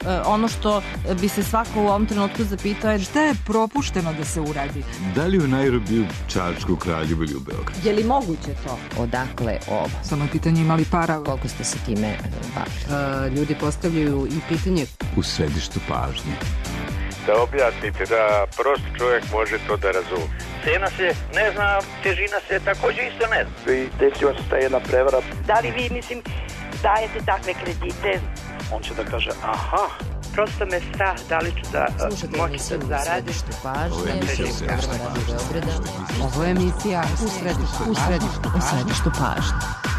ono što bi se svako u ovom trenutku zapitao je šta je propušteno da se uradi? Da li u Nairobiju, Čačku, Kraljevu ili u Beogradu? Je li moguće to? Odakle ovo? Samo je pitanje imali para. Koliko ste se time bavili? Ljudi postavljaju i pitanje U središtu pažnje. Da objasnite, da prost čovjek može to da razumije. Cena se ne zna, težina se također isto ne zna. I desila se ta jedna prevara. Da li vi, dajete takve kredite? On će da kaže, aha. Prosto me strah, da li ću da moći da zaradim. Ovo je emisija u središtu pažnje.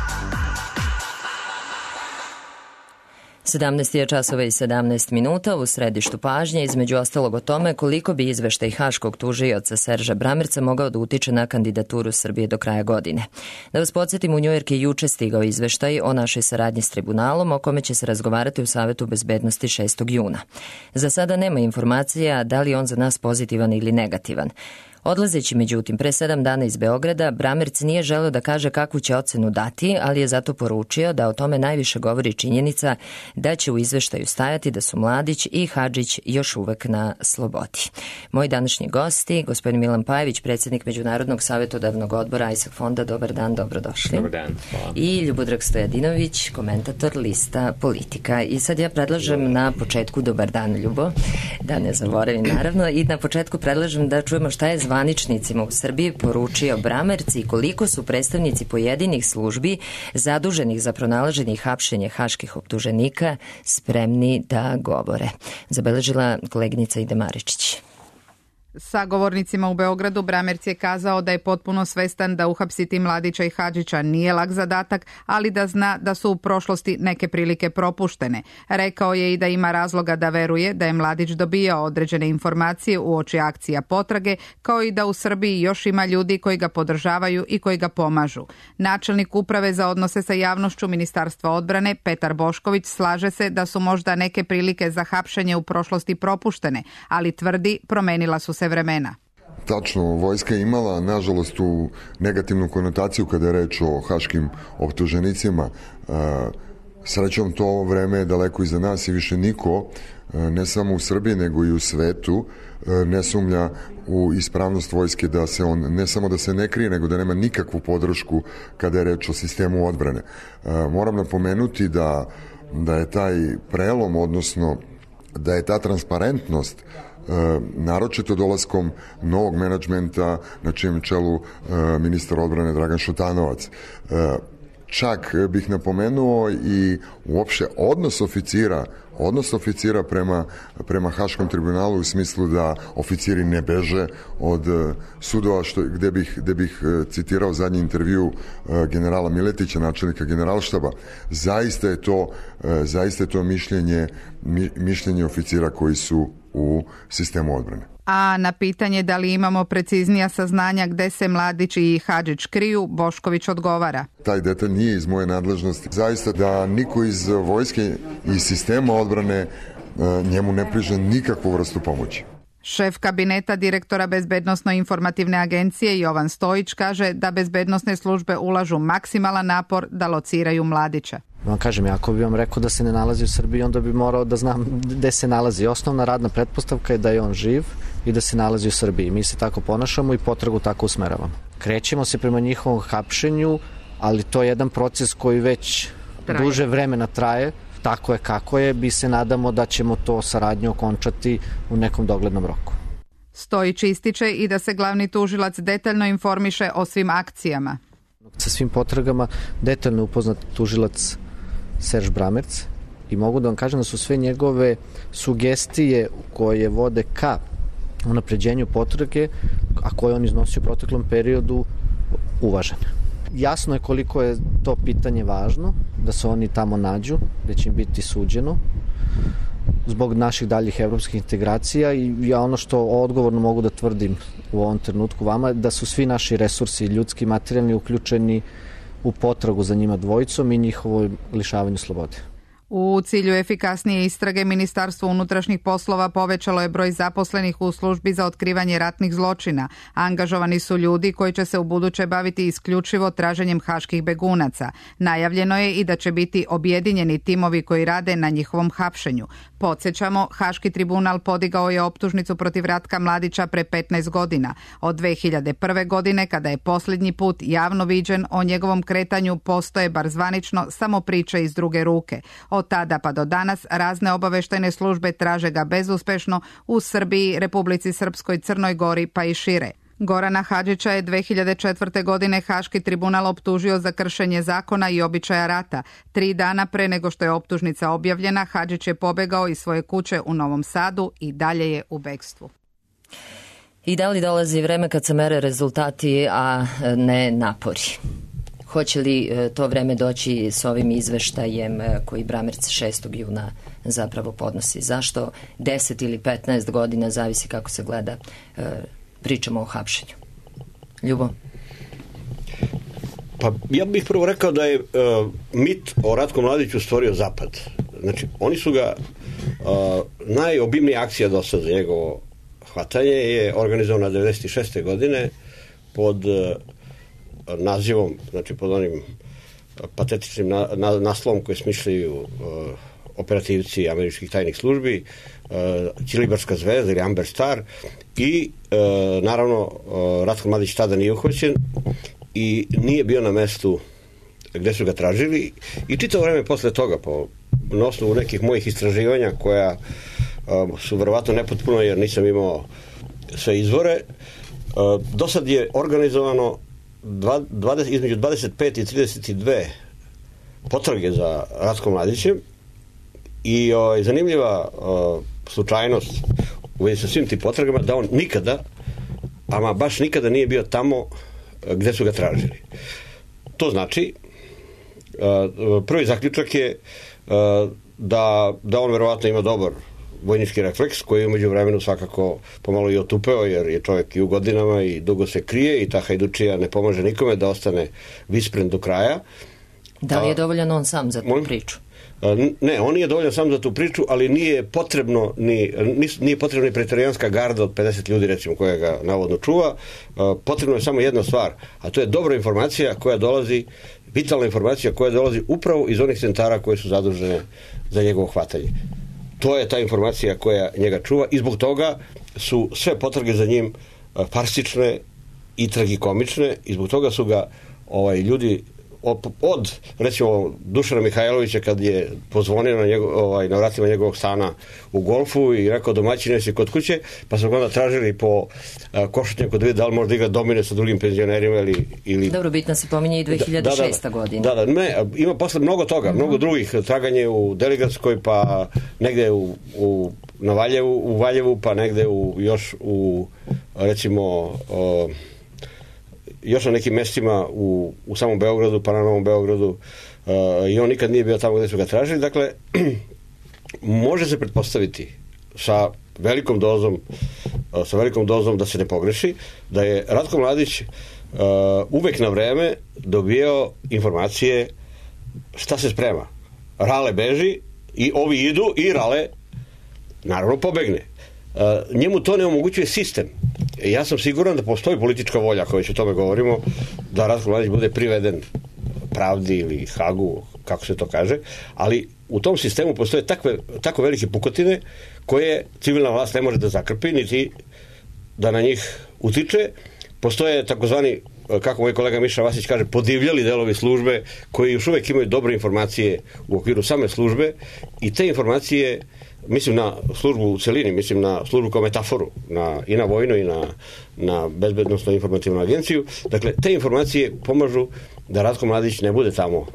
17 je časova i 17 minuta u središtu pažnje, između ostalog o tome koliko bi izveštaj haškog tužioca Serža Bramerca mogao da utiče na kandidaturu Srbije do kraja godine. Da vas podsjetim, u Njujork je juče stigao izveštaj o našoj saradnji s tribunalom, o kome će se razgovarati u Savetu bezbednosti 6. juna. Za sada nema informacija da li je on za nas pozitivan ili negativan. Odlazeći, međutim, pre 7 dana iz Beograda, Bramerc nije želeo da kaže kakvu će ocenu dati, ali je zato poručio da o tome najviše govori činjenica da će u izveštaju stajati da su Mladić i Hadžić još uvek na slobodi. Moji današnji gosti, gospodin Milan Pajević, predsjednik Međunarodnog savjetodavnog odbora ISAF fonda, dobar dan, dobrodošli. Dobar dan, hvala. I Ljubodrag Stojadinović, komentator lista Politika. I sad ja predlažem na početku, dobar dan Ljubo, da ne zaboravim naravno, i na početku predlažem da čujemo šta je zvaničnicima u Srbiji poručio Bramerc i koliko su predstavnici pojedinih službi zaduženih za pronalaženje i hapšenje haških optuženika spremni da govore. Zabeležila koleginica Ida Maričić. Sagovornicima u Beogradu Bramerc je kazao da je potpuno svestan da uhapsiti Mladića i Hadžića nije lak zadatak, ali da zna da su u prošlosti neke prilike propuštene. Rekao je i da ima razloga da veruje da je Mladić dobijao određene informacije uoči akcija potrage, kao i da u Srbiji još ima ljudi koji ga podržavaju i koji ga pomažu. Načelnik uprave za odnose sa javnošću Ministarstva odbrane Petar Bošković slaže se da su možda neke prilike za hapšenje u prošlosti propuštene, ali tvrdi promenila su se vremena. Tačno, vojska je imala, nažalost, tu negativnu konotaciju kada je reč o haškim optuženicima. Srećom, to vreme je daleko iza nas i više niko, ne samo u Srbiji, nego i u svetu, ne sumnja u ispravnost vojske, da se on, ne samo da se ne krije, nego da nema nikakvu podršku kada je reč o sistemu odbrane. Moram napomenuti da je taj prelom, odnosno da je ta transparentnost naročito dolaskom novog menadžmenta na čijem čelu ministar odbrane Dragan Šutanovac. Čak bih napomenuo i uopšte odnos oficira prema Haškom tribunalu u smislu da oficiri ne beže od sudova, gde bih citirao zadnji intervju generala Miletića, načelnika generalštaba. Zaista je to mišljenje oficira koji su u sistemu odbrane. A na pitanje da li imamo preciznija saznanja gde se Mladić i Hadžić kriju, Bošković odgovara. Taj detalj nije iz moje nadležnosti. Zaista da niko iz vojske i sistema odbrane njemu ne priže nikakvu vrstu pomoći. Šef kabineta direktora Bezbednosno-informativne agencije Jovan Stojić kaže da bezbednosne službe ulažu maksimalan napor da lociraju Mladića. Vam kažem, ako bi vam rekao da se ne nalazi u Srbiji, onda bi morao da znam gde se nalazi. Osnovna radna pretpostavka je da je on živ i da se nalazi u Srbiji. Mi se tako ponašamo i potragu tako usmeravamo. Krećemo se prema njihovom hapšenju, ali to je jedan proces koji već duže vremena traje. Tako je kako je, mi se nadamo da ćemo to saradnju okončati u nekom doglednom roku. Stojić ističe i da se glavni tužilac detaljno informiše o svim akcijama. Sa svim potragama detaljno upoznat tužilac Serž Bramerc i mogu da vam kažem da su sve njegove sugestije koje vode ka unapređenju potrage, a koje on iznosio u proteklom periodu, uvažene. Jasno je koliko je to pitanje važno, da se oni tamo nađu, da će im biti suđeno zbog naših daljih evropskih integracija i ja ono što odgovorno mogu da tvrdim u ovom trenutku vama, da su svi naši resursi, ljudski, materijalni, uključeni u potragu za njima dvojicom i njihovo lišavanju slobode. U cilju efikasnije istrage, Ministarstvo unutrašnjih poslova povećalo je broj zaposlenih u službi za otkrivanje ratnih zločina. Angažovani su ljudi koji će se ubuduće baviti isključivo traženjem haških begunaca. Najavljeno je i da će biti objedinjeni timovi koji rade na njihovom hapšenju. Podsjećamo, Haški tribunal podigao je optužnicu protiv Ratka Mladića pre 15 godina. Od 2001. godine, kada je posljednji put javno viđen, o njegovom kretanju postoje bar zvanično samo priče iz druge ruke. Od tada pa do danas razne obaveštajne službe traže ga bezuspešno u Srbiji, Republici Srpskoj, Crnoj Gori pa i šire. Gorana Hadžića je 2004. godine Haški tribunal optužio za kršenje zakona i običaja rata. 3 dana pre nego što je optužnica objavljena, Hadžić je pobegao iz svoje kuće u Novom Sadu i dalje je u bekstvu. I da li dolazi vreme kad se mere rezultati, a ne napori? Hoće li to vreme doći s ovim izveštajem koji Bramerc 6. juna zapravo podnosi? Zašto 10 ili 15 godina, zavisi kako se gleda, pričamo o hapšenju? Ljubo? Pa ja bih prvo rekao da je mit o Ratku Mladiću stvorio Zapad. Znači, oni su ga, najobimnija akcija do sada za njegovo hvatanje je organizovana 96. godine pod nazivom, znači pod onim patetičnim naslovom koje smišljaju operativci američkih tajnih službi, Ćilibarska zvezda ili Amber Star, i naravno Ratko Mladić tada nije uhvaćen i nije bio na mestu gde su ga tražili, i čitavo vreme posle toga, na osnovu nekih mojih istraživanja koja su verovatno nepotpuno jer nisam imao sve izvore, do sad je organizovano između 25 i 32 potrage za Ratkom Mladićem, i zanimljiva slučajnost u vezi sa svim tim potragama da on nikada, ama baš nikada nije bio tamo gde su ga tražili. To znači, prvi zaključak je da on verovatno ima dobar vojnički refleks, koji je umeđu vremenu svakako pomalo i otupeo, jer je čovjek i u godinama i dugo se krije i ta hajdučija ne pomaže nikome da ostane vispren do kraja. Da li je dovoljan on sam za tu priču? Ne, on nije dovoljan sam za tu priču, ali nije potrebno ni pretorijanska garda od 50 ljudi, recimo, koja ga navodno čuva. Potrebno je samo jedna stvar, a to je dobra informacija koja dolazi, vitalna informacija koja dolazi upravo iz onih centara koje su zadužene za njegovo hvatanje. To je ta informacija koja njega čuva, i zbog toga su sve potrage za njim farsične i tragikomične, i zbog toga su ga ljudi od recimo Dušana Mihajlovića, kad je pozvonio na vratima njegovog stana u golfu i rekao domaćine si kod kuće, pa su ga onda tražili po Košutnjaku da vidi da li može da igra domine sa drugim penzionerima ili... Dobro, bitno se pominje i 2006. godina. Da, ne, ima posle mnogo toga, mnogo drugih, traganje u Deligradskoj, pa negde u Valjevu, pa negde još u recimo još na nekim mestima u samom Beogradu, pa na Novom Beogradu, i on nikad nije bio tamo gde su ga tražili. Dakle, može se pretpostaviti sa velikom dozom da se ne pogreši, da je Ratko Mladić uvek na vreme dobijao informacije šta se sprema. Rale beži i ovi idu i Rale naravno pobegne. Njemu to ne omogućuje sistem. Ja sam siguran da postoji politička volja, ako već o tome govorimo, da Ratko Mladić bude priveden pravdi ili Hagu, kako se to kaže, ali u tom sistemu postoje tako velike pukotine koje civilna vlast ne može da zakrpi, niti da na njih utiče. Postoje takozvani, kako moj kolega Miša Vasić kaže, podivljali delovi službe koji još uvek imaju dobre informacije u okviru same službe, i te informacije, mislim na službu u celini, mislim na službu kao metaforu, i na vojnu i na bezbednosno informativnu agenciju. Dakle, te informacije pomažu da Ratko Mladić ne bude tamo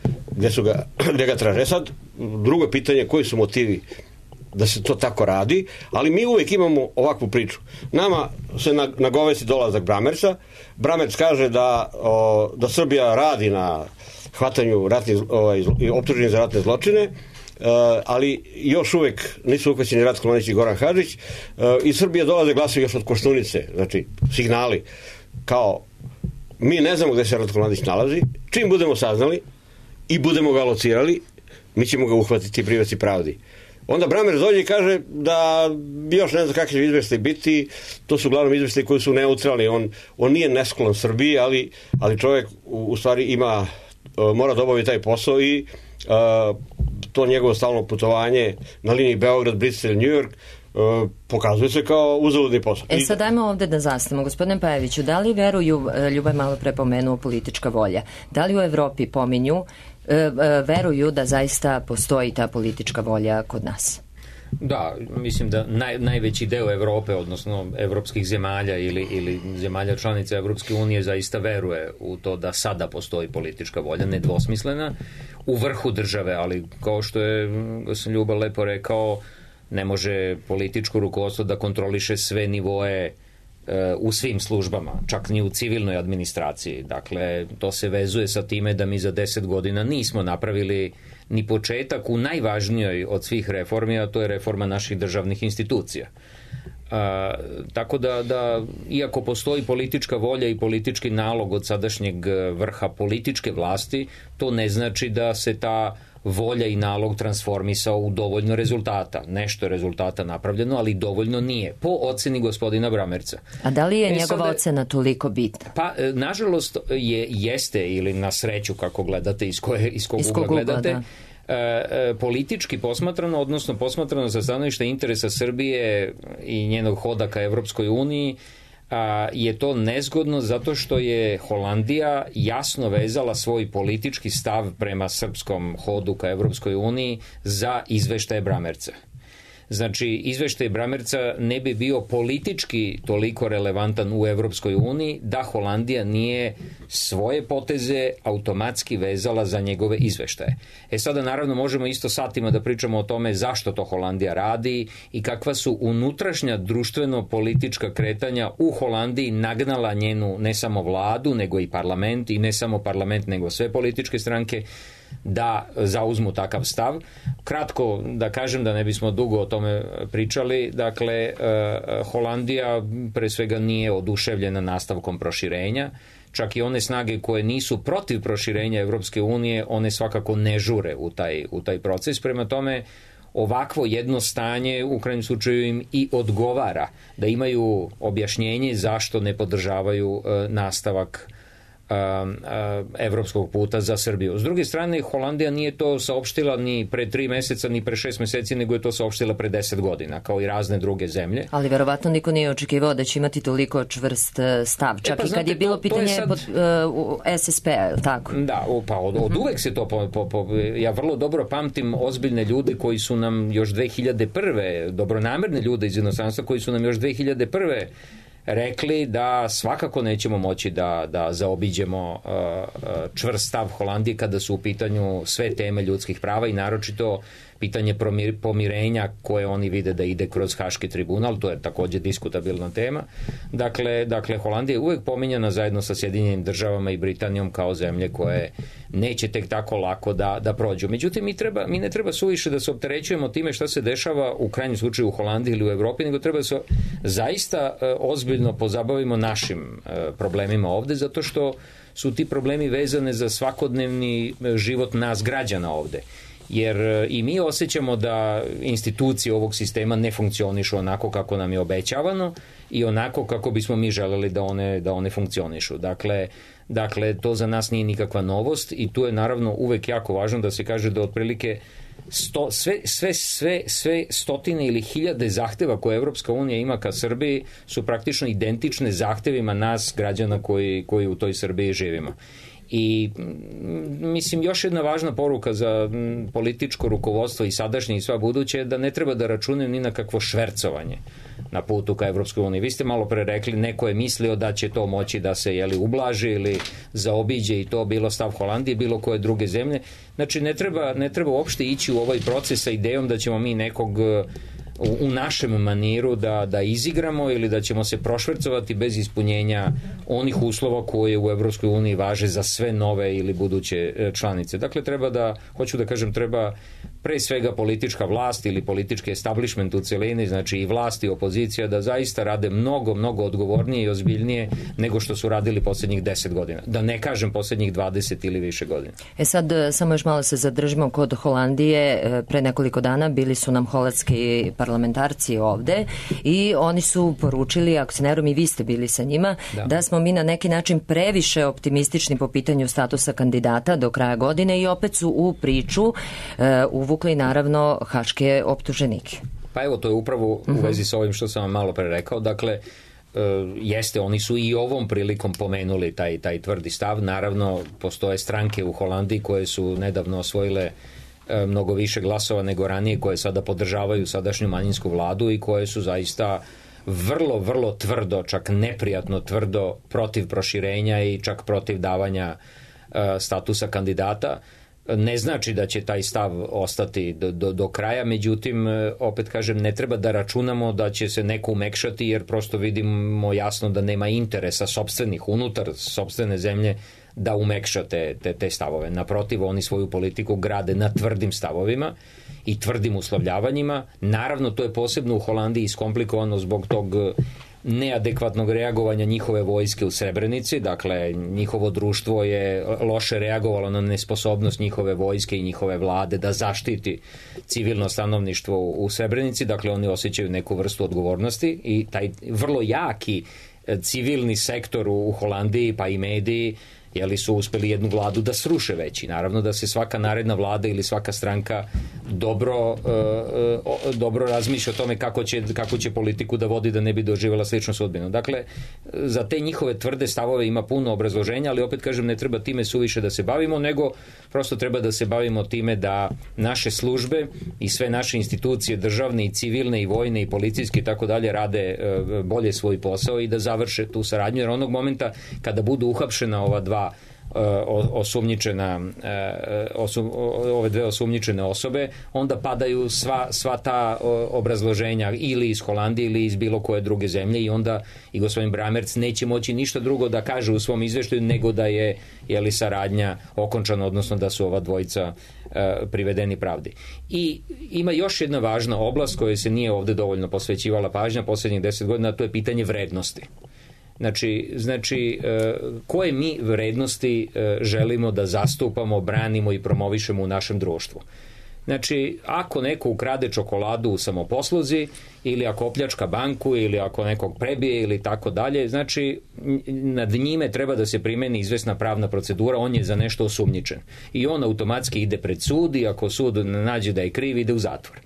gde ga traže. Sad, drugo pitanje, koji su motivi da se to tako radi, ali mi uvek imamo ovakvu priču. Nama se nagovesti dolazak Bramerca. Bramerc kaže da Srbija radi na hvatanju optuženih za ratne zločine, ali još uvek nisu uhvaćeni Ratko Mladić i Goran Hadžić. Iz Srbije dolaze glasovi još od Koštunice, znači signali kao mi ne znamo gde se Ratko Mladić nalazi, čim budemo saznali i budemo ga locirali, mi ćemo ga uhvatiti i privesti pravdi. Onda Bramerc dođe i kaže da još ne zna kakvi će izveštaj biti, to su uglavnom izveštaj koji su neutralni, on nije nesklon Srbiji, ali čovjek u stvari mora da obavi taj posao, i to njegovo stalno putovanje na liniji Beograd, Brisel, New York pokazuje se kao uzaludni posao. Sad dajmo ovde da zastavimo. Gospodine Pajeviću, da li veruju, Ljuba je malo pre pomenuo, politička volja, da li u Evropi pominju, veruju da zaista postoji ta politička volja kod nas? Da, mislim da najveći deo Evrope, odnosno evropskih zemalja ili zemalja članica Evropske unije zaista veruje u to da sada postoji politička volja, nedvosmislena, u vrhu države, ali kao što je Ljuba lepo rekao, ne može političko rukovodstvo da kontroliše sve nivoe u svim službama, čak ni u civilnoj administraciji. Dakle, to se vezuje sa time da mi za 10 godina nismo napravili ni početak u najvažnijoj od svih reformi, a to je reforma naših državnih institucija. Tako da iako postoji politička volja i politički nalog od sadašnjeg vrha političke vlasti, to ne znači da se ta volja i nalog transformisao u dovoljno rezultata. Nešto je rezultata napravljeno, ali dovoljno nije. Po oceni gospodina Bramerca. A da li je njegova ocena toliko bitna? Pa, nažalost, jeste, ili na sreću, kako gledate, iz kog ugla gledate, politički posmatrano, odnosno posmatrano sa stanovišta interesa Srbije i njenog hoda ka Evropskoj uniji, je to nezgodno zato što je Holandija jasno vezala svoj politički stav prema srpskom hodu ka Evropskoj uniji za izveštaje Bramerca. Znači, izveštaj Bramerca ne bi bio politički toliko relevantan u Evropskoj uniji da Holandija nije svoje poteze automatski vezala za njegove izveštaje. Sada naravno možemo isto satima da pričamo o tome zašto to Holandija radi i kakva su unutrašnja društveno-politička kretanja u Holandiji nagnala njenu ne samo vladu, nego i parlament, i ne samo parlament, nego sve političke stranke da zauzmu takav stav. Kratko da kažem, da ne bismo dugo o tome pričali, dakle, Holandija pre svega nije oduševljena nastavkom proširenja, čak i one snage koje nisu protiv proširenja Evropske unije, one svakako ne žure u taj proces, prema tome ovakvo jedno stanje u krajnjem slučaju im i odgovara, da imaju objašnjenje zašto ne podržavaju nastavak evropskog puta za Srbiju. S druge strane, Holandija nije to saopštila ni pre 3 meseca, ni pre 6 meseci, nego je to saopštila pre 10 godina, kao i razne druge zemlje. Ali verovatno niko nije očekivao da će imati toliko čvrst stav, čak i kad je bilo pitanje SSP-a, je li tako? Da, pa od uvek se to, ja vrlo dobro pamtim ozbiljne ljude koji su nam još 2001. dobronamerne ljude iz inostranstva koji su nam još 2001. rekli da svakako nećemo moći da zaobiđemo čvrst stav Holandije kada su u pitanju sve teme ljudskih prava i naročito pitanje pomirenja koje oni vide da ide kroz Haški tribunal, to je takođe diskutabilna tema. Dakle, Holandija je uvek pominjana zajedno sa Sjedinjenim državama i Britanijom kao zemlje koje neće tek tako lako da prođu. Međutim, mi ne treba suviše da se opterećujemo time šta se dešava u krajnjem slučaju u Holandiji ili u Evropi, nego treba da se zaista ozbiljno pozabavimo našim problemima ovde, zato što su ti problemi vezane za svakodnevni život nas građana ovde. Jer i mi osjećamo da institucije ovog sistema ne funkcionišu onako kako nam je obećavano i onako kako bismo mi želeli da one funkcionišu. Dakle, to za nas nije nikakva novost i tu je naravno uvek jako važno da se kaže da otprilike sve stotine ili hiljade zahteva koje Evropska unija ima ka Srbiji su praktično identične zahtevima nas građana koji u toj Srbiji živimo. I mislim još jedna važna poruka za političko rukovodstvo i sadašnje i sva buduće je da ne treba da računaju ni na kakvo švercovanje na putu ka Evropskoj uniji. Vi ste malo pre rekli, neko je mislio da će to moći da se ublaži ili zaobiđe i to bilo stav Holandije, bilo koje druge zemlje. Znači ne treba uopšte ići u ovaj proces sa idejom da ćemo mi nekog u našem maniru da izigramo ili da ćemo se prošvercovati bez ispunjenja onih uslova koje u Evropskoj uniji važe za sve nove ili buduće članice. Dakle, treba pre svega politička vlast ili politički establishment u celini, znači i vlast i opozicija, da zaista rade mnogo, mnogo odgovornije i ozbiljnije nego što su radili poslednjih 10 godina. Da ne kažem poslednjih 20 ili više godina. Sad, samo još malo se zadržimo kod Holandije. Pre nekoliko dana bili su nam holandski parlamentarci ovde i oni su poručili, ako se ne varam i vi ste bili sa njima, da smo mi na neki način previše optimistični po pitanju statusa kandidata do kraja godine i opet su u priču uvukli povukli naravno haške optuženike. Pa evo, to je upravo u vezi sa ovim što sam vam malo pre rekao. Dakle, jeste, oni su i ovom prilikom pomenuli taj tvrdi stav. Naravno, postoje stranke u Holandiji koje su nedavno osvojile mnogo više glasova nego ranije, koje sada podržavaju sadašnju manjinsku vladu i koje su zaista vrlo, vrlo tvrdo, čak neprijatno tvrdo protiv proširenja i čak protiv davanja statusa kandidata. Ne znači da će taj stav ostati do kraja, međutim, opet kažem, ne treba da računamo da će se neko umekšati, jer prosto vidimo jasno da nema interesa sopstvenih, unutar sopstvene zemlje, da umekša te stavove. Naprotiv, oni svoju politiku grade na tvrdim stavovima i tvrdim uslovljavanjima. Naravno, to je posebno u Holandiji iskomplikovano zbog tog neadekvatnog reagovanja njihove vojske u Srebrenici. Dakle, njihovo društvo je loše reagovalo na nesposobnost njihove vojske i njihove vlade da zaštiti civilno stanovništvo u Srebrenici. Dakle, oni osjećaju neku vrstu odgovornosti i taj vrlo jaki civilni sektor u Holandiji, pa i mediji, su uspeli jednu vladu da sruše već. I naravno da se svaka naredna vlada ili svaka stranka dobro razmišlja o tome kako će politiku da vodi da ne bi doživjela sličnu sudbinu. Dakle, za te njihove tvrde stavove ima puno obrazloženja, ali opet kažem, ne treba time suviše da se bavimo, nego prosto treba da se bavimo time da naše službe i sve naše institucije, državne i civilne i vojne i policijske i tako dalje, rade bolje svoj posao i da završe tu saradnju, jer onog momenta kada budu uhapšena ove dve osumnjičene osobe, onda padaju sva ta obrazloženja ili iz Holandije ili iz bilo koje druge zemlje i onda i gospodin Bramerc neće moći ništa drugo da kaže u svom izveštaju nego da je saradnja okončana, odnosno da su ova dvojica privedeni pravdi. I ima još jedna važna oblast koja se nije ovde dovoljno posvećivala pažnja posljednjih 10 godina, a to je pitanje vrednosti. Znači, koje mi vrednosti želimo da zastupamo, branimo i promovišemo u našem društvu? Znači, ako neko ukrade čokoladu u samoposluzi ili ako opljačka banku ili ako nekog prebije ili tako dalje, znači, nad njime treba da se primeni izvesna pravna procedura, on je za nešto osumnjičen. I on automatski ide pred sud i ako sud nađe da je kriv, ide u zatvor.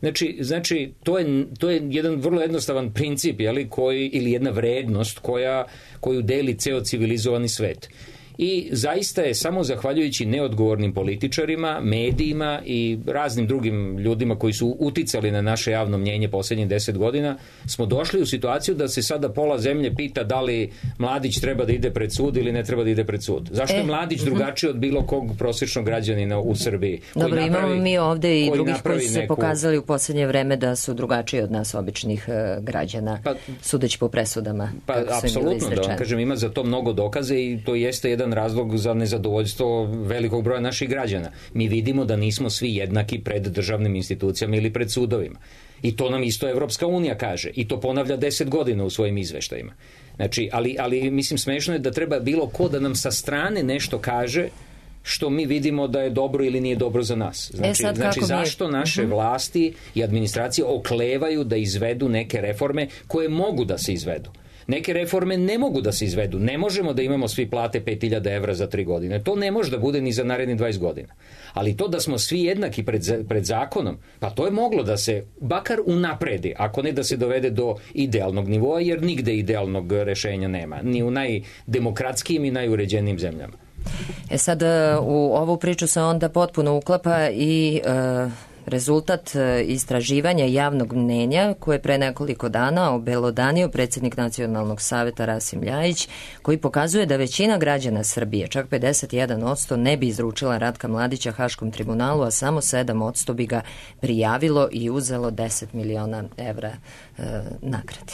Znači to je jedan vrlo jednostavan princip, ili jedna vrednost koju deli ceo civilizovani svet. I zaista je samo zahvaljujući neodgovornim političarima, medijima i raznim drugim ljudima koji su uticali na naše javno mnjenje posljednjih 10 godina, smo došli u situaciju da se sada pola zemlje pita da li Mladić treba da ide pred sud ili ne treba da ide pred sud. Zašto je Mladić drugačiji od bilo kog prosječnog građanina u Srbiji? Dobro, imamo mi ovde i drugih koji su se pokazali u posljednje vreme da su drugačiji od nas običnih građana, sudeći po presudama. Pa, apsolutno, da vam kažem, ima za to mnogo dokaze i to jeste jedan razlog za nezadovoljstvo velikog broja naših građana. Mi vidimo da nismo svi jednaki pred državnim institucijama ili pred sudovima. I to nam isto Evropska unija kaže. I to ponavlja 10 godina u svojim izveštajima. Znači, ali mislim, smešno je da treba bilo ko da nam sa strane nešto kaže što mi vidimo da je dobro ili nije dobro za nas. Znači zašto naše vlasti i administracije oklevaju da izvedu neke reforme koje mogu da se izvedu? Neke reforme ne mogu da se izvedu. Ne možemo da imamo svi plate 5.000 evra za 3 godine. To ne može da bude ni za narednih 20 godina. Ali to da smo svi jednaki pred zakonom, pa to je moglo da se bakar unapredi, ako ne da se dovede do idealnog nivoa, jer nigde idealnog rešenja nema. Ni u najdemokratskijim i najuređenijim zemljama. Sad u ovu priču se onda potpuno uklapa i rezultat istraživanja javnog mnjenja koje je pre nekoliko dana obelodanio predsjednik Nacionalnog saveta Rasim Ljajić, koji pokazuje da većina građana Srbije, čak 51%, ne bi izručila Ratka Mladića Haškom tribunalu, a samo 7% bi ga prijavilo i uzelo 10 miliona evra nagrade.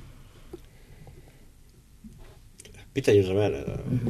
Pitanje za mene.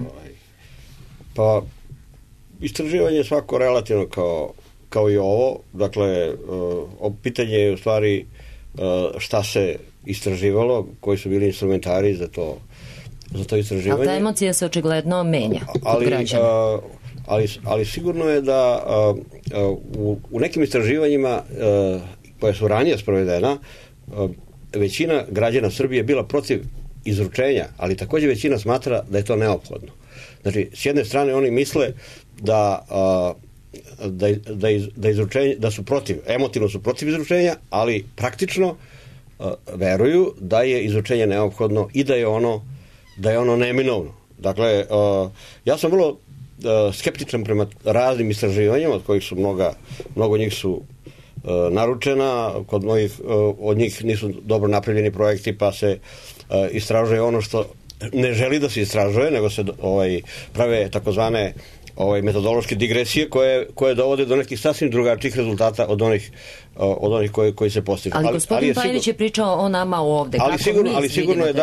Pa, istraživanje je svako relativno kao i ovo. Dakle, pitanje je u stvari šta se istraživalo, koji su bili instrumentari za to istraživanje. Ali ta emocija se očigledno menja kod građana. Ali sigurno je da u nekim istraživanjima koja su ranije sprovedena, većina građana Srbije bila protiv izručenja, ali također većina smatra da je to neophodno. Znači, s jedne strane oni misle da da su protiv, emotivno su protiv izručenja, ali praktično veruju da je izručenje neophodno i da je ono neminovno. Dakle, ja sam vrlo skeptičan prema raznim istraživanjima, od kojih su mnogo njih su naručena, od njih nisu dobro napravljeni projekti, pa se istražuje ono što ne želi da se istražuje, nego se prave takozvane metodološke digresije koje dovode do nekih sasvim drugačijih rezultata od onih koji se postižu. Ali gospodin Pajnić je pričao o nama ovde. Ali sigurno je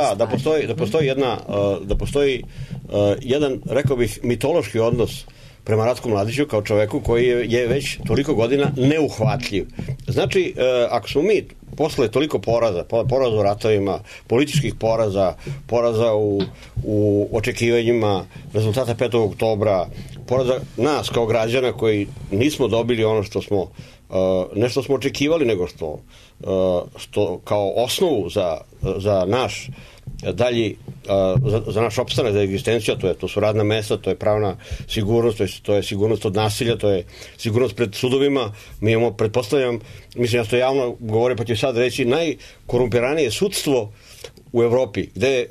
da postoji jedan, rekao bih, mitološki odnos prema Ratku Mladiću kao čoveku koji je već toliko godina neuhvatljiv. Znači, ako smo mi posle toliko poraza u ratovima, političkih poraza u očekivanjima rezultata 5. oktobra, poraza nas kao građana koji nismo dobili ono što smo ne što smo očekivali, nego što kao osnovu za naš dalji, za naš opstanak, za egzistenciju, to su radna mesta, to je pravna sigurnost, to je sigurnost od nasilja, to je sigurnost pred sudovima. Mi imamo, pretpostavljam, mislim, ja to javno govorim, pa ću sad reći, najkorumpiranije sudstvo u Evropi,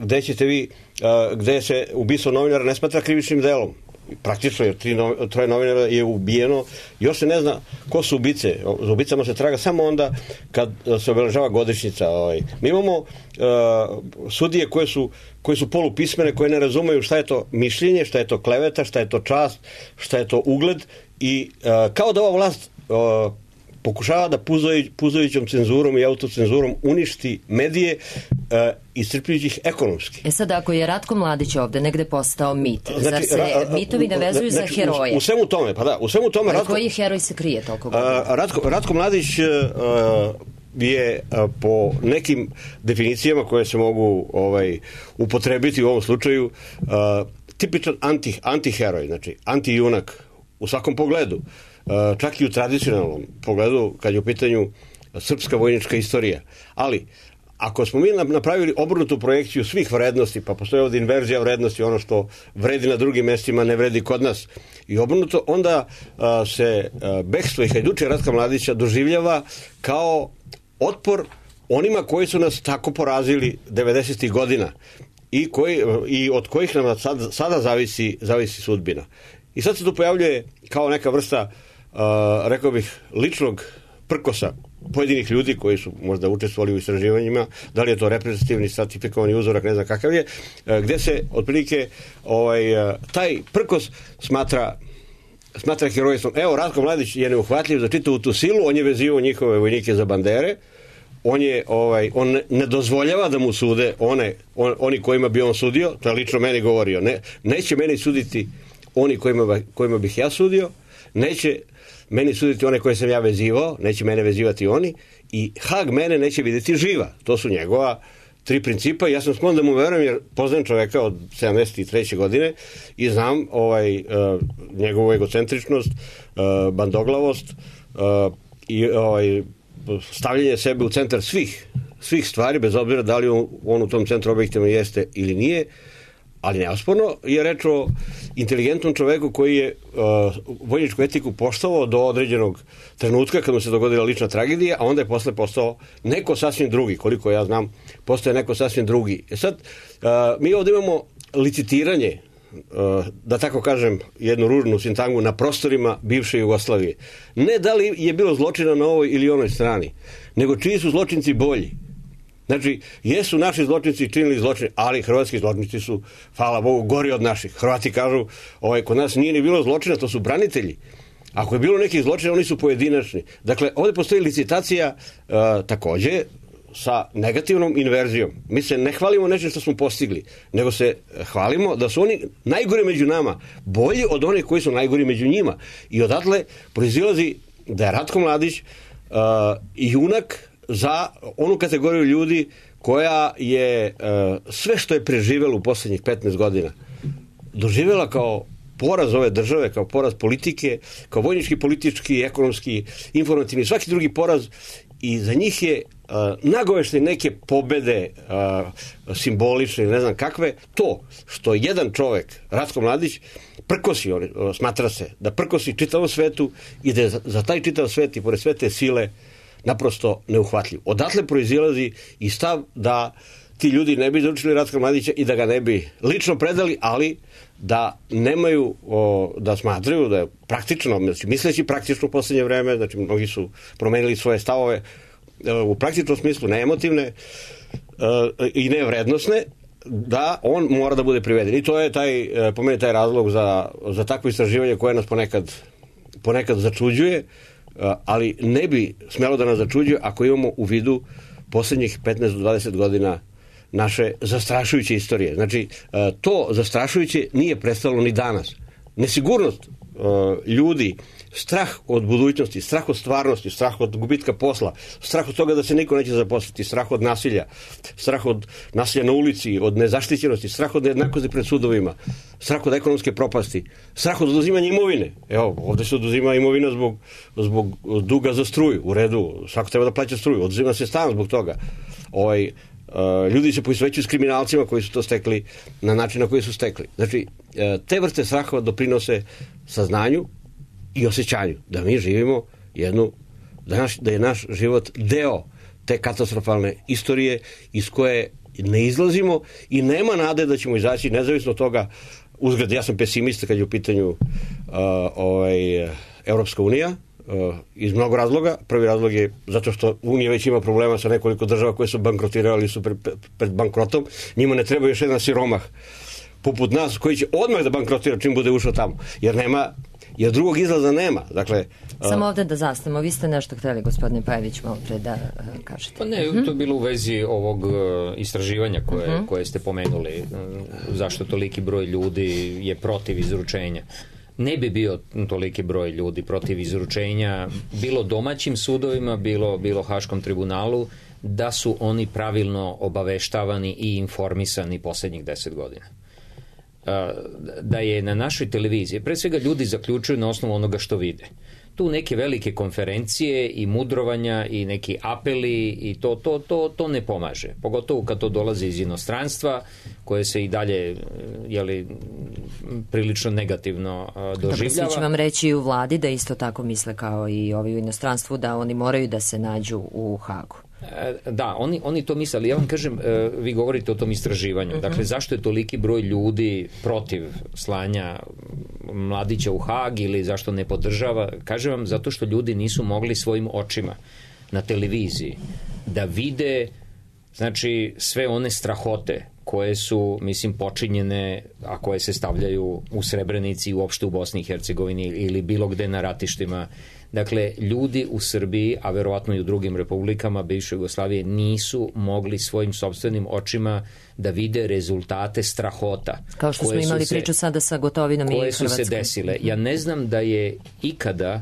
gde se ubistvo novinara ne smatra krivičnim delom. Praktično je troje novinara je ubijeno, još se ne zna ko su ubice. Za ubicama se traga samo onda kad se obeležava godišnjica. Mi imamo sudije koje su polupismene, koje ne razumeju šta je to mišljenje, šta je to kleveta, šta je to čast, šta je to ugled, i kao da ova vlast pokušava da puzajućom cenzurom i autocenzurom uništi medije, iscrpljujući ih ekonomski. Sad, ako je Ratko Mladić ovde negde postao mit, zar se mitovi ne vezuju za heroje? U svemu tome, Ali koji heroj se krije toliko godina? Ratko Mladić je po nekim definicijama koje se mogu upotrebiti u ovom slučaju tipičan antiheroj, znači antijunak u svakom pogledu. Čak i u tradicionalnom pogledu kad je u pitanju srpska vojnička istorija. Ali ako smo mi napravili obrnutu projekciju svih vrednosti, pa postoji ovdje inverzija vrednosti, ono što vredi na drugim mestima ne vredi kod nas, i obrnuto, onda se bekstvo i hajdučije Ratka Mladića doživljava kao otpor onima koji su nas tako porazili 90. godina i od kojih nam sada zavisi sudbina. I sad se tu pojavljuje kao neka vrsta, rekao bih, ličnog prkosa pojedinih ljudi koji su možda učestvovali u istraživanjima, da li je to reprezentativni stratifikovani uzorak, ne znam kakav je, gde se otprilike taj prkos smatra herojstvom. Evo, Ratko Mladić je neuhvatljiv za čitavu tu silu, on je vezivao njihove vojnike za bandere, on ne dozvoljava da mu sude oni kojima bi on sudio, to je lično meni govorio, neće meni suditi oni kojima bih ja sudio, neće meni suditi one koje sam ja vezivao, neće mene vezivati oni, i Hag mene neće vidjeti živa. To su njegova 3 principa i ja sam sklon da mu verujem, jer poznajem čoveka od 73. godine i znam njegovu egocentričnost, bandoglavost i stavljanje sebe u centar svih stvari, bez obzira da li on u tom centru objektivno jeste ili nije. Ali neosporno je reč o inteligentnom čoveku koji je vojničku etiku poštovao do određenog trenutka kad mu se dogodila lična tragedija, a onda je posle postao neko sasvim drugi. Koliko ja znam, postoje neko sasvim drugi. Sad, mi ovdje imamo licitiranje, da tako kažem, jednu ružnu sintagmu, na prostorima bivše Jugoslavije. Ne da li je bilo zločina na ovoj ili onoj strani, nego čiji su zločinci bolji. Znači, jesu naši zločinci činili zločine, ali hrvatski zločinci su, hvala Bogu, gori od naših. Hrvati kažu, kod nas nije ni bilo zločina, to su branitelji. Ako je bilo nekih zločina, oni su pojedinačni. Dakle, ovdje postoji licitacija također sa negativnom inverzijom. Mi se ne hvalimo nečem što smo postigli, nego se hvalimo da su oni najgori među nama, bolji od onih koji su najgori među njima. I odatle proizilazi da je Ratko Mladić junak za onu kategoriju ljudi koja je sve što je preživjela u posljednjih 15 godina doživjela kao poraz ove države, kao poraz politike, kao vojnički, politički, ekonomski, informativni, svaki drugi poraz, i za njih je nagoveštaj neke pobede simbolične, ne znam kakve, to što jedan čovek, Ratko Mladić, prkosi, smatra se, da prkosi čitavom svetu i da je za taj čitav svet i pored sve te sile naprosto neuhvatljiv. Odatle proizilazi i stav da ti ljudi ne bi zaručili Ratka Mladića i da ga ne bi lično predali, ali da nemaju, da smatraju da je praktično, misleći praktično u poslednje vreme, znači mnogi su promenili svoje stavove u praktičnom smislu, ne emotivne i ne vrednosne, da on mora da bude priveden. I to je po meni taj razlog za takvo istraživanje koje nas ponekad začuđuje, ali ne bi smelo da nas začuđuje ako imamo u vidu poslednjih 15 do 20 godina naše zastrašujuće istorije. Znači, to zastrašujuće nije prestalo ni danas. Nesigurnost ljudi, strah od budućnosti, strah od stvarnosti, strah od gubitka posla, strah od toga da se niko neće zaposliti, strah od nasilja, strah od nasilja na ulici, od nezaštićenosti, strah od nejednakosti pred sudovima, strah od ekonomske propasti, strah od oduzimanja imovine. Evo, ovde se oduzima imovina zbog duga za struju. U redu, svako treba da plaća struju. Oduzima se stan zbog toga. Ljudi se poisvećuju s kriminalcima koji su to stekli na način na koji su stekli. Znači, te vrste strahova doprinose saznanju i osjećanju da mi živimo da je naš život deo te katastrofalne istorije iz koje ne izlazimo i nema nade da ćemo izaći, nezavisno od toga. Uzgled, ja sam pesimista kad je u pitanju Evropska unija, iz mnogo razloga. Prvi razlog je zato što Unija već ima problema sa nekoliko država koje su bankrotirali, su pred bankrotom. Njima ne treba još jedan siromah poput nas koji će odmah da bankrotira čim bude ušao tamo. Jer drugog izlaza nema. Dakle, samo ovde da zastavimo. Vi ste nešto hteli, gospodine Pajević, malo pre da kažete. Pa ne, to je bilo u vezi ovog istraživanja koje ste pomenuli. Zašto toliki broj ljudi je protiv izručenja? Ne bi bio toliki broj ljudi protiv izručenja, bilo domaćim sudovima, bilo Haškom tribunalu, da su oni pravilno obaveštavani i informisani poslednjih 10 godina. Da je na našoj televiziji, pre svega ljudi zaključuju na osnovu onoga što vide. Tu neke velike konferencije i mudrovanja i neki apeli i to ne pomaže. Pogotovo kad to dolazi iz inostranstva, koje se i dalje prilično negativno doživljava. Dobro, svi će vam reći i u vladi da isto tako misle kao i ovi u inostranstvu, da oni moraju da se nađu u Hagu. Da, oni to misle, ali ja vam kažem, vi govorite o tom istraživanju. Dakle, zašto je toliki broj ljudi protiv slanja Mladića u Hag ili zašto ne podržava? Kažem vam, zato što ljudi nisu mogli svojim očima na televiziji da vide, znači, sve one strahote koje su, mislim, počinjene, a koje se stavljaju u Srebrenici i uopšte u Bosni i Hercegovini ili bilo gde na ratištima. Dakle, ljudi u Srbiji, a verovatno i u drugim republikama bivše Jugoslavije, nisu mogli svojim sopstvenim očima da vide rezultate strahota. Kao što smo imali priču sada sa Gotovinom i Hrvatskom. Koje su se desile. Ja ne znam da je ikada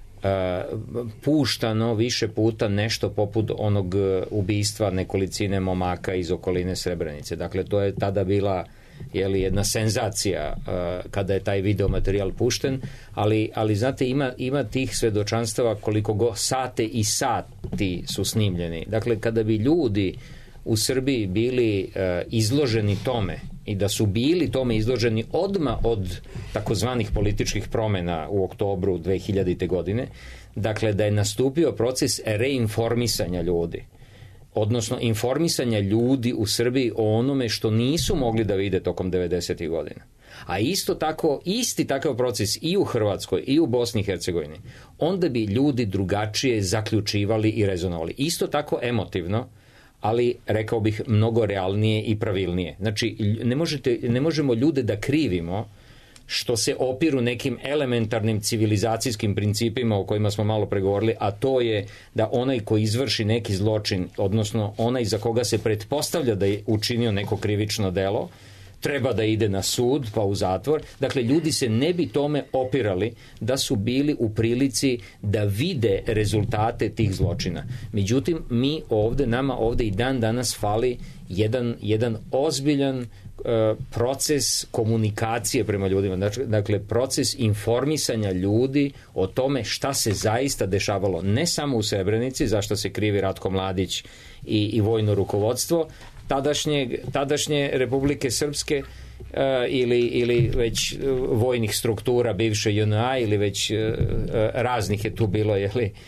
puštano više puta nešto poput onog ubistva nekolicine momaka iz okoline Srebrenice. Dakle, to je tada bila jedna senzacija kada je taj video materijal pušten, ali znate, ima tih svedočanstava koliko sate i sati su snimljeni. Dakle, kada bi ljudi u Srbiji bili izloženi tome i da su bili tome izloženi odmah od takozvanih političkih promena u oktobru 2000. godine, dakle da je nastupio proces reinformisanja ljudi, odnosno informisanja ljudi u Srbiji o onome što nisu mogli da vide tokom 90. godina. A isto tako, isti takav proces i u Hrvatskoj i u Bosni i Hercegovini, onda bi ljudi drugačije zaključivali i rezonovali. Isto tako emotivno, ali rekao bih mnogo realnije i pravilnije. Znači, ne možemo ljude da krivimo što se opiru nekim elementarnim civilizacijskim principima o kojima smo malo pregovorili, a to je da onaj ko izvrši neki zločin, odnosno onaj za koga se pretpostavlja da je učinio neko krivično delo, treba da ide na sud pa u zatvor. Dakle, ljudi se ne bi tome opirali da su bili u prilici da vide rezultate tih zločina. Međutim, nama ovde i dan danas fali jedan ozbiljan proces komunikacije prema ljudima, dakle proces informisanja ljudi o tome šta se zaista dešavalo, ne samo u Srebrenici, zašto se krivi Ratko Mladić i vojno rukovodstvo tadašnje Republike Srpske ili već vojnih struktura bivše JNA ili već raznih je tu bilo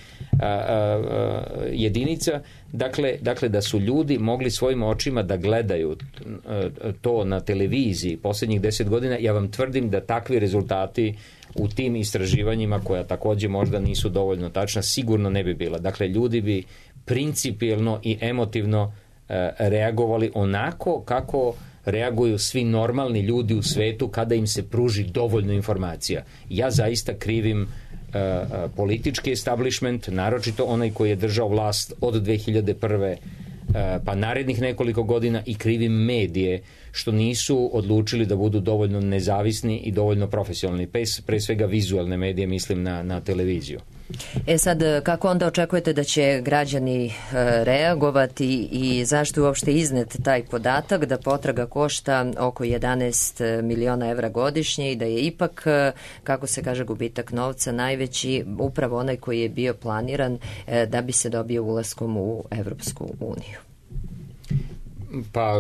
jedinica. Dakle, da su ljudi mogli svojim očima da gledaju to na televiziji posljednjih 10 godina, ja vam tvrdim da takvi rezultati u tim istraživanjima, koja takođe možda nisu dovoljno tačna, sigurno ne bi bila. Dakle, ljudi bi principijelno i emotivno reagovali onako kako reaguju svi normalni ljudi u svetu kada im se pruži dovoljno informacija. Ja zaista krivim politički establishment, naročito onaj koji je držao vlast od 2001. Pa narednih nekoliko godina, i krivim medije što nisu odlučili da budu dovoljno nezavisni i dovoljno profesionalni, pre svega vizualne medije, mislim na televiziju. Sad, kako onda očekujete da će građani reagovati i zašto je uopšte iznet taj podatak da potraga košta oko 11 miliona evra godišnje i da je ipak, kako se kaže, gubitak novca najveći upravo onaj koji je bio planiran da bi se dobio ulaskom u Evropsku uniju? Pa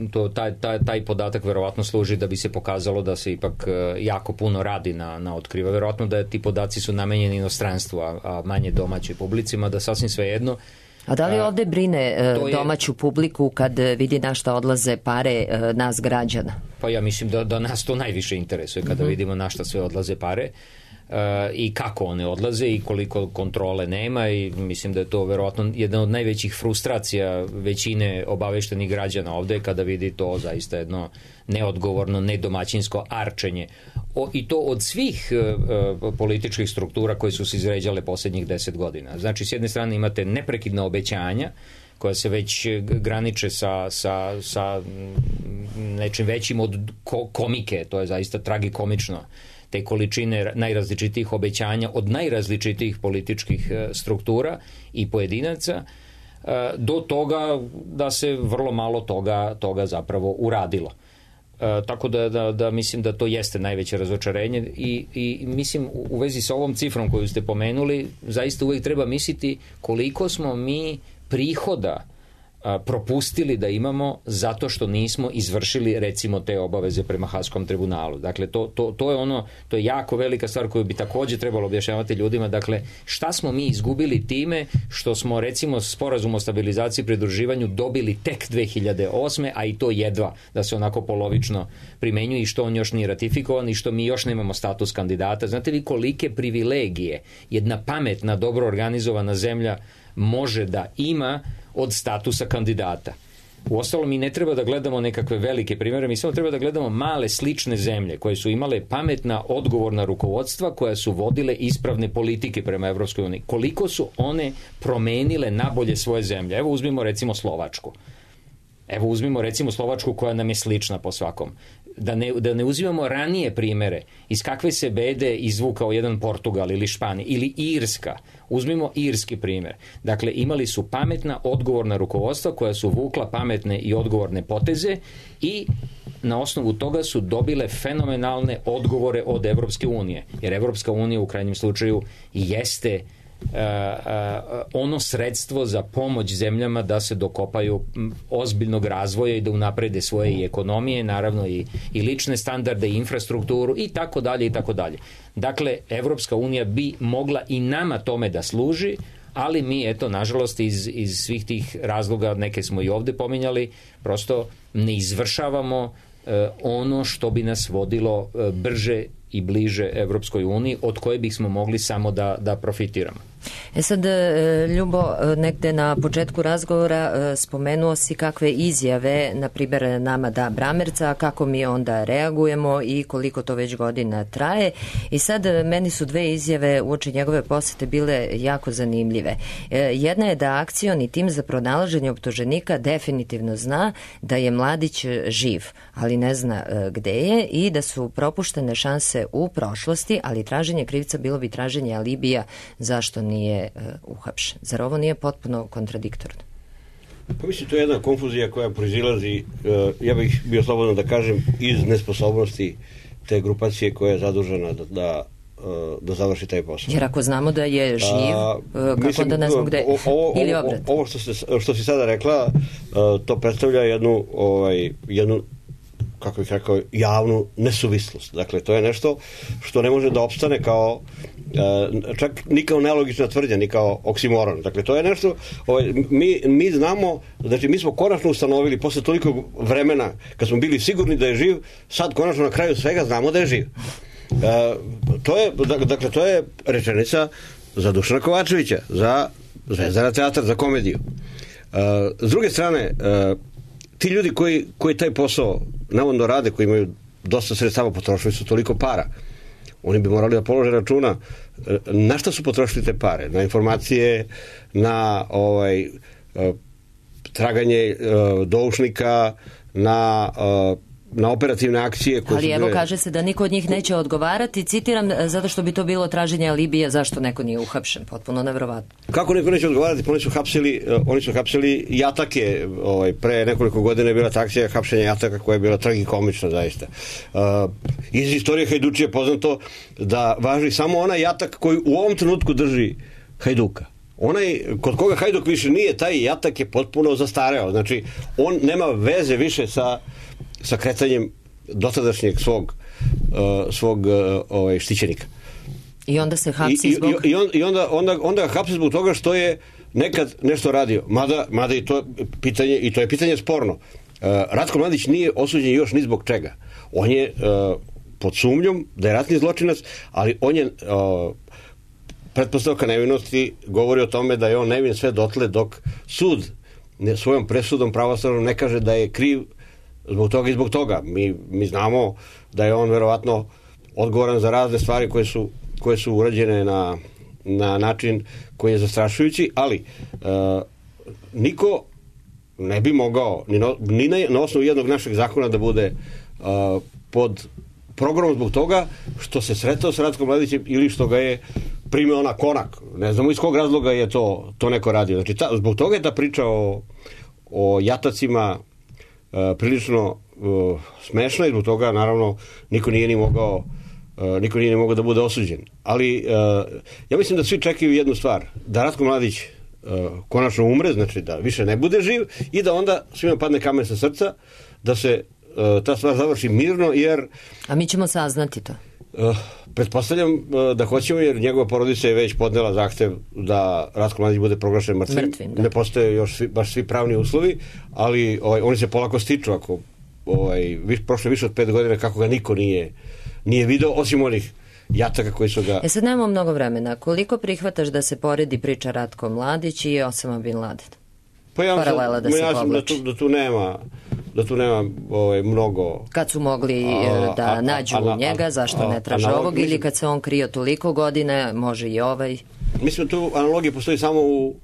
taj podatak verovatno služi da bi se pokazalo da se ipak jako puno radi na otkriva. Verovatno da ti podaci su namenjeni inostranstvu, a manje domaćoj publici, mada sasvim svejedno. A da li ovde brine domaću publiku kad vidi na šta odlaze pare nas građana? Pa ja mislim da nas to najviše interesuje kada vidimo na šta sve odlaze pare i kako one odlaze i koliko kontrole nema, i mislim da je to verovatno jedna od najvećih frustracija većine obaveštenih građana ovde kada vidi to zaista jedno neodgovorno, nedomaćinsko arčenje. I to od svih političkih struktura koje su se izređale poslednjih 10 godina. Znači, s jedne strane imate neprekidna obećanja koja se već graniče sa nečim većim od komike, to je zaista tragikomično, te količine najrazličitijih obećanja od najrazličitijih političkih struktura i pojedinaca, do toga da se vrlo malo toga zapravo uradilo. Tako da mislim da to jeste najveće razočarenje i mislim u vezi sa ovom cifrom koju ste pomenuli, zaista uvijek treba misliti koliko smo mi prihoda propustili da imamo zato što nismo izvršili recimo te obaveze prema Haškom tribunalu. Dakle, to je jako velika stvar koju bi takođe trebalo objašnjavati ljudima. Dakle, šta smo mi izgubili time što smo recimo sporazum o stabilizaciji i pridruživanju dobili tek 2008. a i to jedva da se onako polovično primenjuje, i što on još nije ratifikovan i što mi još nemamo status kandidata. Znate vi kolike privilegije jedna pametna, dobro organizovana zemlja može da ima od statusa kandidata. Uostalom, mi ne treba da gledamo nekakve velike primjere, mi samo treba da gledamo male slične zemlje koje su imale pametna, odgovorna rukovodstva, koja su vodile ispravne politike prema Evropskoj uniji. Koliko su one promenile nabolje svoje zemlje? Evo uzmimo recimo Slovačku. Koja nam je slična po svakom. Da ne uzimamo ranije primere iz kakve se bede izvukao jedan Portugal ili Španija ili Irska. Uzmimo irski primer. Dakle, imali su pametna, odgovorna rukovodstva koja su vukla pametne i odgovorne poteze i na osnovu toga su dobile fenomenalne odgovore od Evropske unije. Jer Evropska unija u krajnjem slučaju jeste ono sredstvo za pomoć zemljama da se dokopaju ozbiljnog razvoja i da unaprede svoje i ekonomije, naravno i lične standarde i infrastrukturu i tako dalje i tako dalje. Dakle, Evropska unija bi mogla i nama tome da služi, ali mi, eto, nažalost, iz svih tih razloga, neke smo i ovde pominjali, prosto ne izvršavamo ono što bi nas vodilo brže i bliže Evropskoj uniji, od koje bismo mogli samo da profitiramo. Sad, Ljubo, negde na početku razgovora spomenuo si kakve izjave, na primjer, nama da Bramerca, kako mi onda reagujemo i koliko to već godina traje. I sad, meni su dve izjave uoči njegove posete bile jako zanimljive. Jedna je da akcioni tim za pronalaženje optuženika definitivno zna da je Mladić živ, ali ne zna gde je, i da su propuštene šanse u prošlosti, ali traženje krivca bilo bi traženje alibija zašto nije uhapšen. Zar ovo nije potpuno kontradiktorno? Pa mislim, to je jedna konfuzija koja proizilazi, ja bih bio slobodan da kažem, iz nesposobnosti te grupacije koja je zadužena da završi taj posao. Jer ako znamo da je živ, kako onda ne znamo gde je? Ili obrat? Ovo što si sada rekla, to predstavlja jednu, kako bih rekao, javnu nesuvislost. Dakle, to je nešto što ne može da opstane kao čak ni kao nelogična tvrdnja, ni kao oksimoron. Dakle, to je nešto, mi znamo, znači mi smo konačno ustanovili posle toliko vremena, kad smo bili sigurni da je živ, sad konačno na kraju svega znamo da je živ. To je rečenica za Dušana Kovačevića, za Zvezdara teatar, za komediju. S druge strane, ti ljudi koji taj posao navodno rade, koji imaju dosta sredstava, potrošili su toliko para. Oni bi morali da polože računa na šta su potrošili te pare. Na informacije, na traganje doušnika, na operativne akcije. Ali evo, kaže se da niko od njih neće odgovarati, citiram, zato što bi to bilo traženje alibija zašto neko nije uhapšen. Potpuno nevjerovatno. Kako neko neće odgovarati? Oni su hapsili jatake. Pre nekoliko godina je bila ta akcija hapšenja jataka koja je bila tragikomična zaista. Iz istorije Hajdučije je poznato da važi samo onaj jatak koji u ovom trenutku drži Hajduka. Onaj kod koga Hajduk više nije, taj jatak je potpuno zastareo. Znači, on nema veze više sa kretanjem dotadašnjeg svog štićenika. I onda se hapsi zbog... I onda ga hapsi zbog toga što je nekad nešto radio. Mada i to je pitanje sporno. Ratko Mladić nije osuđen još ni zbog čega. On je pod sumnjom da je ratni zločinac, ali on je pretpostavka nevinosti govori o tome da je on nevin sve dotle dok sud svojom presudom pravosnažnom ne kaže da je kriv zbog toga i zbog toga. Mi znamo da je on verovatno odgovoran za razne stvari koje su urađene na način koji je zastrašujući, ali niko ne bi mogao ni na osnovu jednog našeg zakona da bude pod programom zbog toga što se sretao s Ratkom Mladićem ili što ga je primio na konak. Ne znamo iz kog razloga je to neko radio. Znači, zbog toga je ta priča o jatacima prilično smešna i zbog toga naravno niko nije ni mogao da bude osuđen. Ali ja mislim da svi čekaju jednu stvar, da Ratko Mladić konačno umre, znači da više ne bude živ i da onda svima padne kamen sa srca, da se ta stvar završi mirno, jer... A mi ćemo saznati to? Pretpostavljam da hoćemo, jer njegova porodica je već podnela zahtev da Ratko Mladić bude proglašen mrtvim. Ne postoje još baš svi pravni uslovi, ali oni se polako stiču. Ako prošlo više od 5 godina kako ga niko nije video, osim onih jataka koji su ga... Sad nemamo mnogo vremena. Koliko prihvataš da se poredi priča Ratko Mladić i Osama Bin Laden? Pa ja sam da tu nema mnogo... Kad su mogli da nađu njega, zašto ne traže ovog, ili kad se on krio toliko godine, može i ovaj? Mislim da tu analogija postoji samo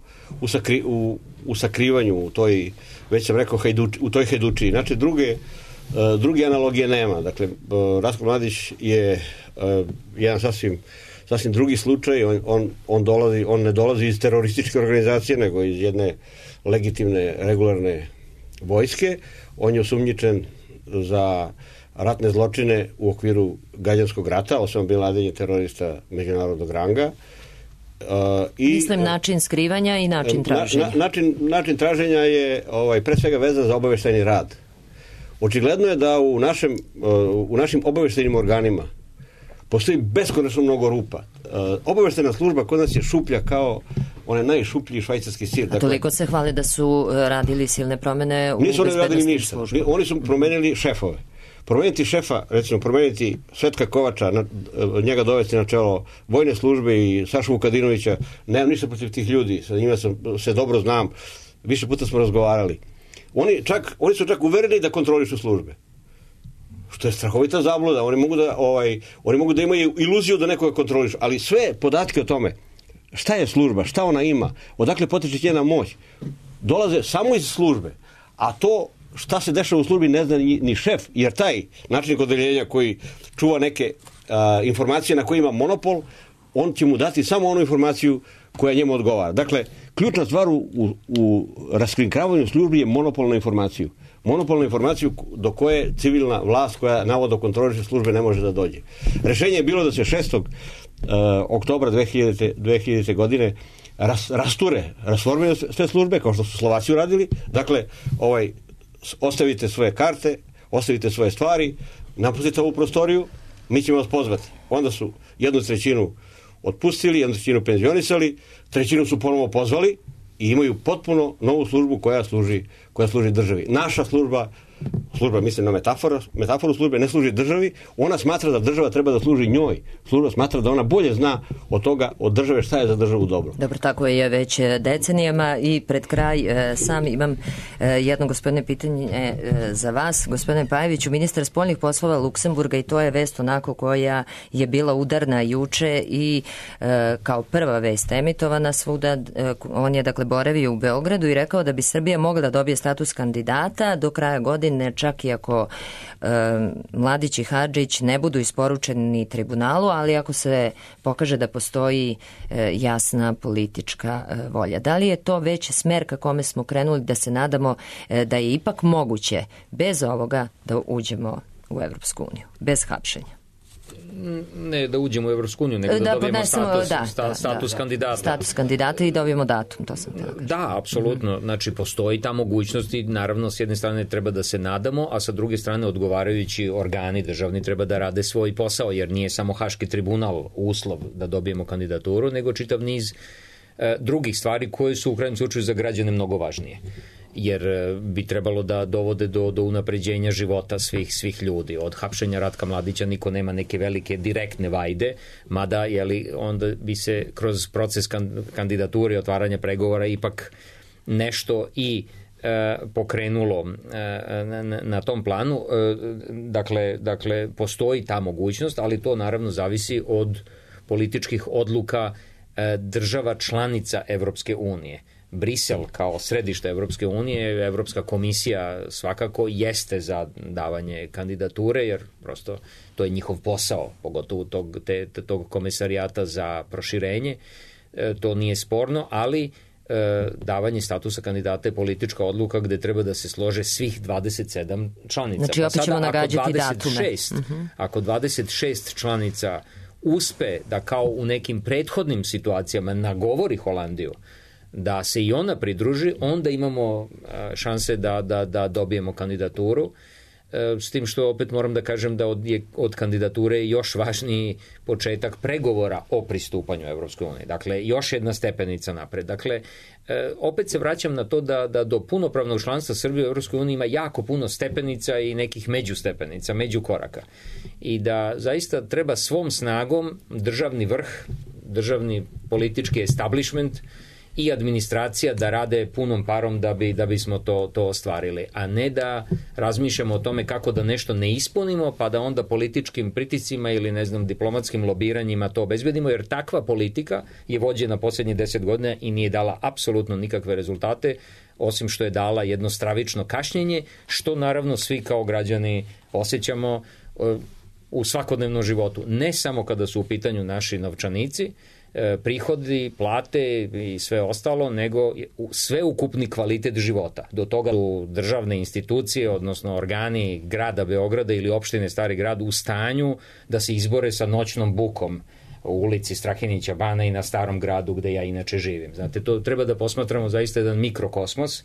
u sakrivanju, u toj, već sam rekao, u toj Hajdučiji. Znači, druge analogije nema. Dakle, Ratko Mladić je jedan sasvim drugi slučaj. On ne dolazi iz terorističke organizacije, nego iz jedne legitimne, regularne vojske. On je osumnjičen za ratne zločine u okviru Gađanskog rata. Osama Bin Laden je terorista međunarodnog ranga. Mislim, način skrivanja i način traženja. Način traženja je pre svega vezan za obaveštajni rad. Očigledno je da u našim obaveštajnim organima postoji beskonačno mnogo rupa. Obaveštajna služba kod nas je šuplja kao onaj najšuplji švajcarski sir. A toliko se hvali da su radili silne promene u bezbednostnim službama. Oni su promenili šefove. promeniti šefa, recimo promeniti Svetka Kovača, njega dovesti na čelo vojne službe i Sašu Vukadinovića, nemam ništa protiv tih ljudi, sa njima se dobro znam, više puta smo razgovarali. Oni su čak uvereni da kontrolišu službe. Što je strahovita zabluda. Oni mogu da imaju iluziju da nekoga kontrolišu, ali sve podatke o tome šta je služba, šta ona ima, odakle potiče njena moć, dolaze samo iz službe. A to šta se dešava u službi ne zna ni šef, jer taj načelnik odeljenja koji čuva neke informacije na koje ima monopol, on će mu dati samo onu informaciju koja njemu odgovara. Dakle, ključna stvar u raskrinkravanju službi je monopol na informaciju. Monopol na informaciju do koje civilna vlast koja navodno kontroliše službe ne može da dođe. Rešenje je bilo da se 6. oktobra 2000. godine rasformiraju sve službe, kao što su Slovaci uradili. Dakle, ostavite svoje karte, ostavite svoje stvari, napustite ovu prostoriju, mi ćemo vas pozvati. Onda su 1/3 otpustili, 1/3 penzionisali, 1/3 su ponovo pozvali i imaju potpuno novu službu koja služi državi. Naša služba, mislim na metaforu službe, ne služi državi, ona smatra da država treba da služi njoj. Služba smatra da ona bolje zna od države šta je za državu dobro. Dobro, tako je već decenijama i pred kraj sam imam jedno, gospodine, pitanje za vas. Gospodine Pajeviću, ministar spoljnih poslova Luksemburga, i to je vest onako koja je bila udarna juče i kao prva vest emitovana svuda. On je dakle boravio u Beogradu i rekao da bi Srbija mogla da dobije status kandidata do kraja godine, čak i ako Mladić i Hadžić ne budu isporučeni tribunalu, ali ako se pokaže da postoji jasna politička volja. Da li je to već smer ka kome smo krenuli, da se nadamo da je ipak moguće bez ovoga da uđemo u Evropsku uniju, bez hapšenja? Ne da uđemo u Evropsku uniju, nego da dobijemo status kandidata. Status kandidata i dobijemo datum, to sam tako. Da, apsolutno. Znači, postoji ta mogućnost i naravno s jedne strane treba da se nadamo, a sa druge strane odgovarajući organi državni treba da rade svoj posao, jer nije samo Haški tribunal uslov da dobijemo kandidaturu, nego čitav niz drugih stvari koje su u krajnjem slučaju za građane mnogo važnije. Jer bi trebalo da dovode do unapređenja života svih ljudi. Od hapšenja Ratka Mladića niko nema neke velike direktne vajde, mada onda bi se kroz proces kandidature i otvaranja pregovora ipak nešto i pokrenulo na tom planu. Dakle, postoji ta mogućnost, ali to naravno zavisi od političkih odluka država članica Evropske unije. Brisel kao središte Evropske unije, Evropska komisija svakako jeste za davanje kandidature, jer prosto to je njihov posao, pogotovo tog komisarijata za proširenje. To nije sporno, ali davanje statusa kandidata je politička odluka gde treba da se slože svih 27 članica. Znači, opet ćemo nagađati datume. Ako 26 članica uspe da kao u nekim prethodnim situacijama nagovori Holandiju da se i ona pridruži, onda imamo šanse da dobijemo kandidaturu. S tim što opet moram da kažem da od kandidature još važniji početak pregovora o pristupanju Evropskoj uniji. Dakle, još jedna stepenica napred. Dakle, opet se vraćam na to da do punopravnog članstva Srbije u Evropskoj uniji ima jako puno stepenica i nekih međustepenica, međukoraka. I da zaista treba svom snagom državni vrh, državni politički establishment i administracija da rade punom parom da bismo to ostvarili, a ne da razmišljamo o tome kako da nešto ne ispunimo, pa da onda političkim pritiscima ili diplomatskim lobiranjima to obezbedimo, jer takva politika je vođena posljednjih 10 godina i nije dala apsolutno nikakve rezultate, osim što je dala jedno stravično kašnjenje, što naravno svi kao građani osjećamo u svakodnevnom životu. Ne samo kada su u pitanju naši novčanici, prihodi, plate i sve ostalo, nego sveukupni kvalitet života. Do toga su državne institucije, odnosno organi grada Beograda ili opštine Stari grad u stanju da se izbore sa noćnom bukom u ulici Strahinića Bana i na Starom gradu gde ja inače živim. Znate, to treba da posmatramo zaista jedan mikrokosmos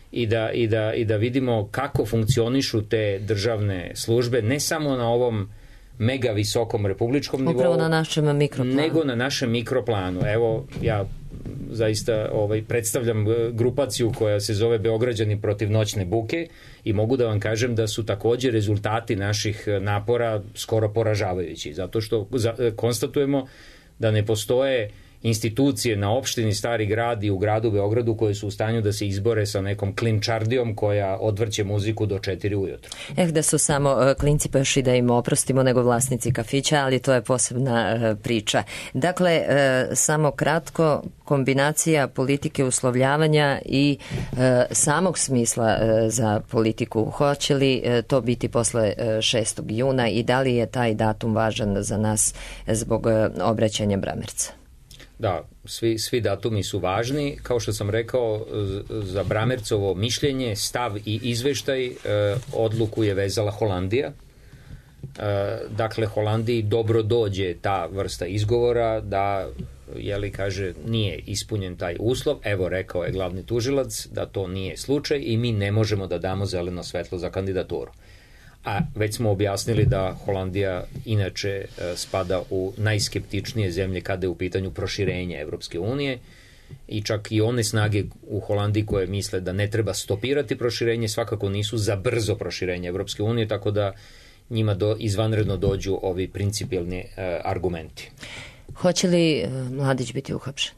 i da vidimo kako funkcionišu te državne službe, ne samo na ovom mega visokom republičkom nivou, upravo na našem mikroplanu. Nego na našem mikroplanu. Evo, ja zaista predstavljam grupaciju koja se zove Beograđani protiv noćne buke i mogu da vam kažem da su takođe rezultati naših napora skoro poražavajući, zato što konstatujemo da ne postoje institucije na opštini Stari grad i u gradu Beogradu koje su u stanju da se izbore sa nekom klinčardijom koja odvrće muziku do 4 ujutru. Da su samo klinci pa još i da im oprostimo nego vlasnici kafića, ali to je posebna priča. Dakle, samo kratko, kombinacija politike uslovljavanja i samog smisla za politiku. Hoće li to biti posle 6. juna i da li je taj datum važan za nas zbog obraćanja Bramerca? Da, svi datumi su važni. Kao što sam rekao, za Bramercovo mišljenje, stav i izveštaj odluku je vezala Holandija. Dakle, Holandiji dobro dođe ta vrsta izgovora da, kaže, nije ispunjen taj uslov. Evo, rekao je glavni tužilac da to nije slučaj i mi ne možemo da damo zeleno svetlo za kandidaturu. A već smo objasnili da Holandija inače spada u najskeptičnije zemlje kada je u pitanju proširenje Evropske unije i čak i one snage u Holandiji koje misle da ne treba stopirati proširenje svakako nisu za brzo proširenje Evropske unije, tako da njima izvanredno dođu ovi principijelni argumenti. Hoće li Mladić biti uhapšen?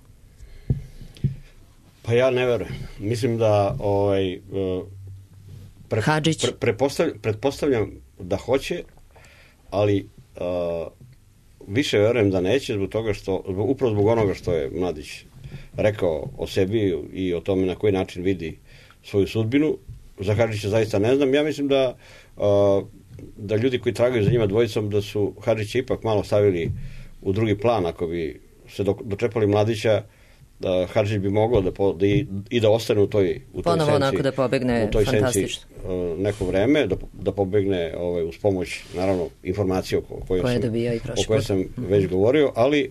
Pa ja ne verujem. Mislim da pretpostavljam da hoće, ali više verujem da neće zbog toga upravo zbog onoga što je Mladić rekao o sebi i o tome na koji način vidi svoju sudbinu. Za Hadžića zaista ne znam. Ja mislim da ljudi koji tragaju za njima dvojicom da su Hadžića ipak malo stavili u drugi plan. Ako bi se dočepali Mladića, da Hadžić bi mogao da ostane u toj ponovo senci, onako da pobegne fantastično neko vreme, da pobegne uz pomoć naravno informacije o kojoj sam već govorio, ali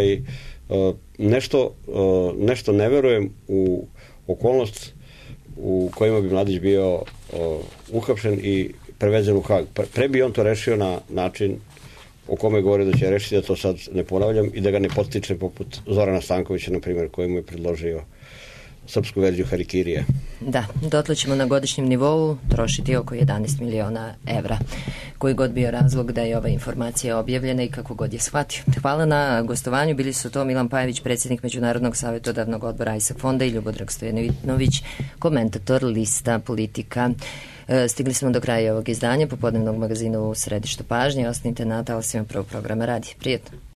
nešto ne verujem u okolnost u kojima bi Mladić bio uhapšen i prevezen u Hag. Pre bi on to rešio na način o kome govore da će rešiti, da to sad ne ponavljam i da ga ne podstiče poput Zorana Stankovića, na primjer, koji mu je predložio srpsku verziju Harikirije. Da, dotle ćemo na godišnjem nivou trošiti oko 11 miliona evra. Koji god bio razlog da je ova informacija objavljena i kako god je shvatio. Hvala na gostovanju. Bili su to Milan Pajević, predsjednik Međunarodnog savjetodavnog odbora ISAF fonda i Ljubodrag Stojanović, komentator lista Politika. Stigli smo do kraja ovog izdanja popodnevnog magazina u Središtu pažnje. Ostanite na talasima Prvog programa Radija. Prijetno.